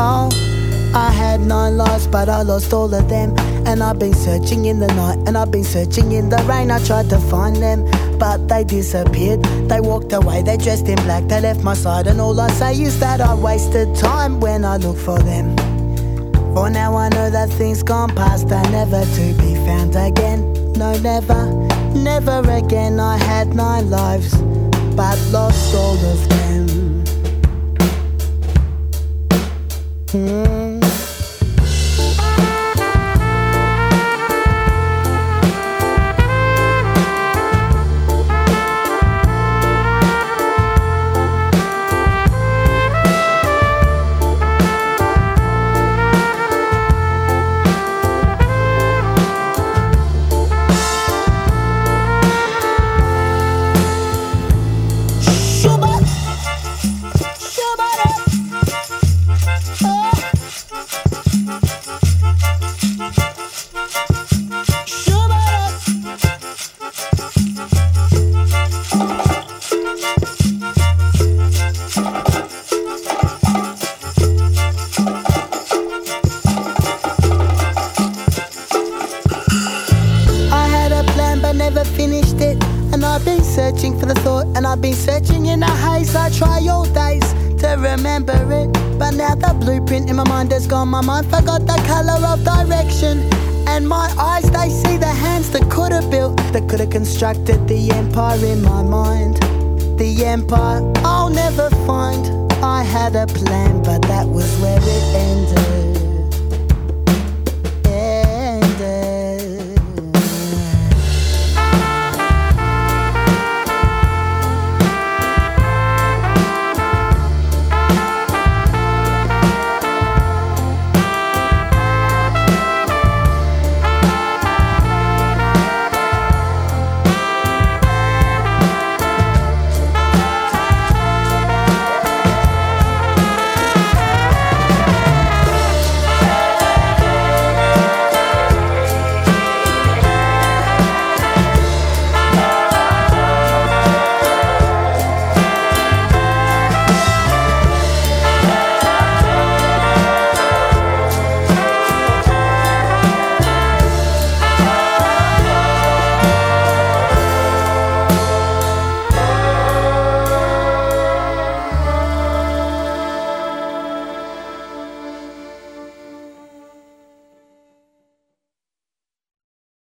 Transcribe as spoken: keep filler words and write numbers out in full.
Oh, I had nine lives, but I lost all of them. And I've been searching in the night, and I've been searching in the rain. I tried to find them, but they disappeared. They walked away, they dressed in black, they left my side. And all I say is that I wasted time when I look for them. For now I know that things gone past are never to be found again. No, never, never again. I had nine lives, but lost all of them. Mm. Never finished it, and I've been searching for the thought, and I've been searching in a haze. I try all days to remember it, but now the blueprint in my mind has gone. My mind forgot the colour of direction, and my eyes, they see the hands that could have built, that could have constructed the empire in my mind. The empire I'll never find. I had a plan, but that was where it ended.